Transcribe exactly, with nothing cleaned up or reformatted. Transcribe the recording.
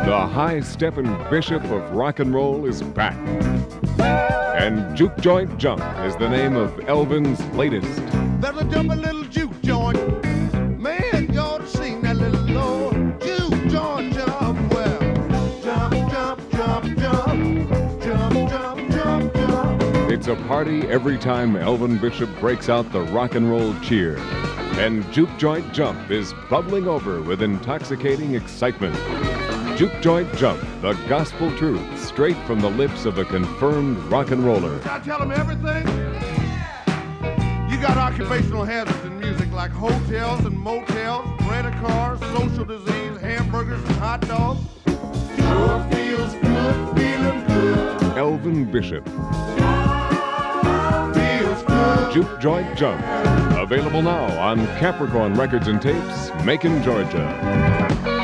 The high-steppin' bishop of rock and roll is back. And Juke Joint Jump is the name of Elvin's latest. Better jump a little juke joint. Man, you ought to sing that little low. Juke joint jump well. Jump, jump, jump, jump. Jump, jump, jump, jump. It's a party every time Elvin Bishop breaks out the rock and roll cheer. And Juke Joint Jump is bubbling over with intoxicating excitement. Juke Joint Jump, the gospel truth straight from the lips of a confirmed rock and roller. Should I tell them everything? You got occupational hazards in music like hotels and motels, rent-a-cars, social disease, hamburgers and hot dogs. Sure feels good, feeling good. Elvin Bishop. Feels good. Juke Joint Jump. Available now on Capricorn Records and Tapes, Macon, Georgia.